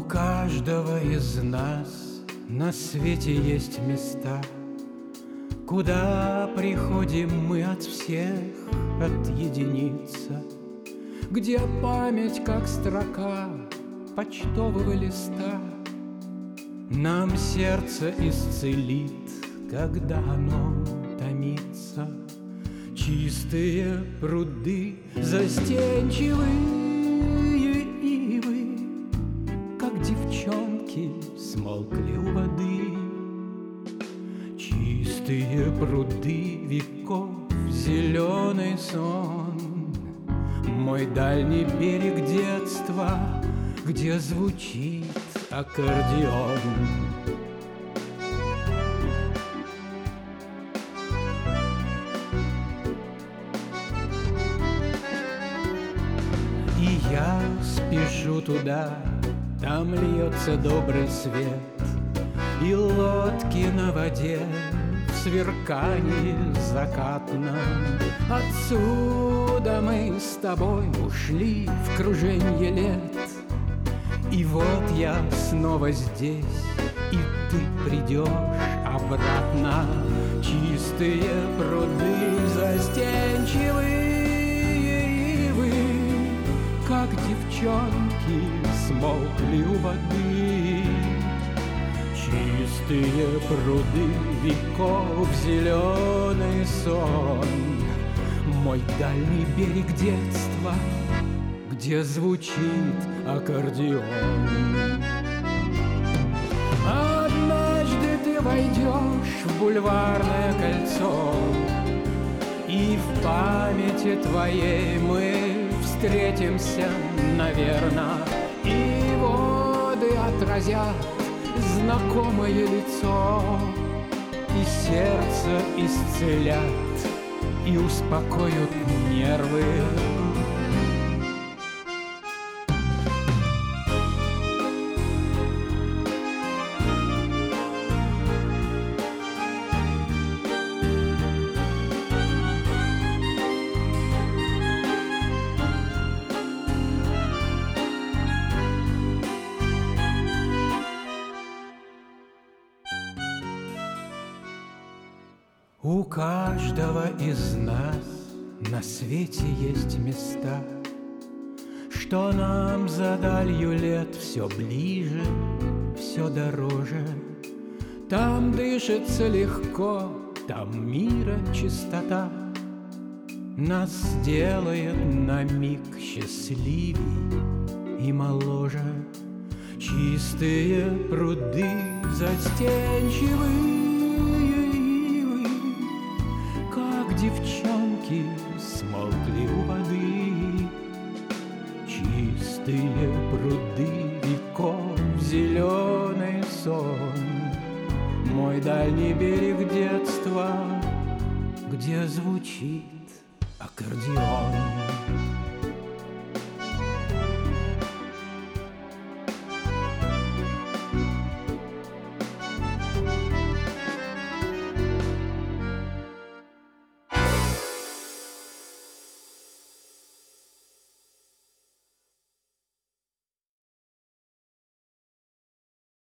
каждого из нас на свете есть места, куда приходим мы от всех отъединиться, где память, как строка почтового листа, нам сердце исцелит, когда оно томится. Чистые пруды, застенчивые ивы, как девчонки смолкли у воды. Чистые пруды веков, зеленый сон, мой дальний берег детства, где звучит аккордеон. И я спешу туда, там льется добрый свет, и лодки на воде в сверкании закатном. Отсюда мы с тобой ушли в круженье лет, и вот я снова здесь, и ты придешь обратно. Чистые пруды, застенчивые ивы, как девчонки смолкли у воды. Чистые пруды веков, зеленый сон, мой дальний берег детства, где звучит аккордеон. Однажды ты войдешь в бульварное кольцо, и в памяти твоей мы встретимся, наверно, и воды отразят знакомое лицо, и сердце исцелят, и успокоят нервы. У каждого из нас на свете есть места, что нам за далью лет все ближе, все дороже. Там дышится легко, там мира чистота нас делает на миг счастливей и моложе. Чистые пруды, застенчивые девчонки смолкли у воды. Чистые пруды веков, зеленый сон, мой дальний берег детства, где звучит аккордеон.